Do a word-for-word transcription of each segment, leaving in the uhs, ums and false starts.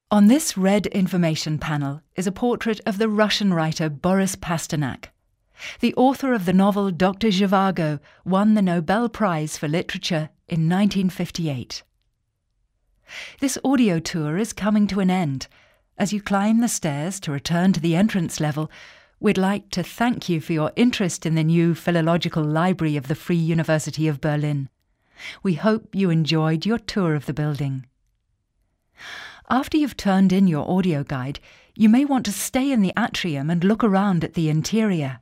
On this red information panel is a portrait of the Russian writer Boris Pasternak. The author of the novel Doctor Zhivago won the Nobel Prize for Literature in nineteen fifty-eight. This audio tour is coming to an end. As you climb the stairs to return to the entrance level, we'd like to thank you for your interest in the new Philological Library of the Free University of Berlin. We hope you enjoyed your tour of the building. After you've turned in your audio guide, you may want to stay in the atrium and look around at the interior.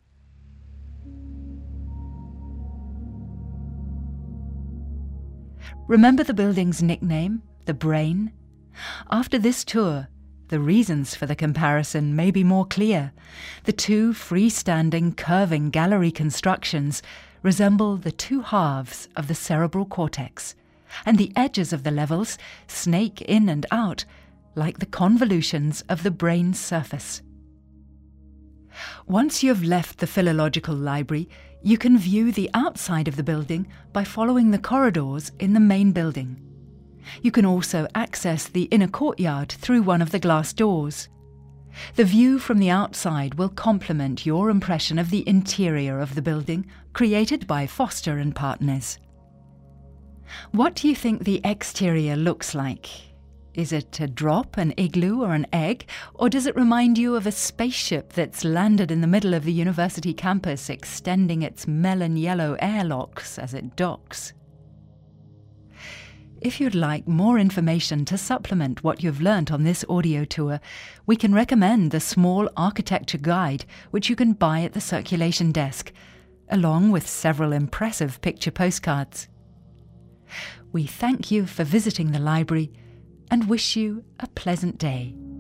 Remember the building's nickname, the Brain? After this tour, the reasons for the comparison may be more clear. The two freestanding, curving gallery constructions resemble the two halves of the cerebral cortex, and the edges of the levels snake in and out like the convolutions of the brain's surface. Once you have left the Philological Library, you can view the outside of the building by following the corridors in the main building. You can also access the inner courtyard through one of the glass doors. The view from the outside will complement your impression of the interior of the building, created by Foster and Partners. What do you think the exterior looks like? Is it a drop, an igloo, or an egg? Or does it remind you of a spaceship that's landed in the middle of the university campus, extending its melon yellow airlocks as it docks? If you'd like more information to supplement what you've learnt on this audio tour, we can recommend the small architecture guide, which you can buy at the circulation desk, along with several impressive picture postcards. We thank you for visiting the library and wish you a pleasant day.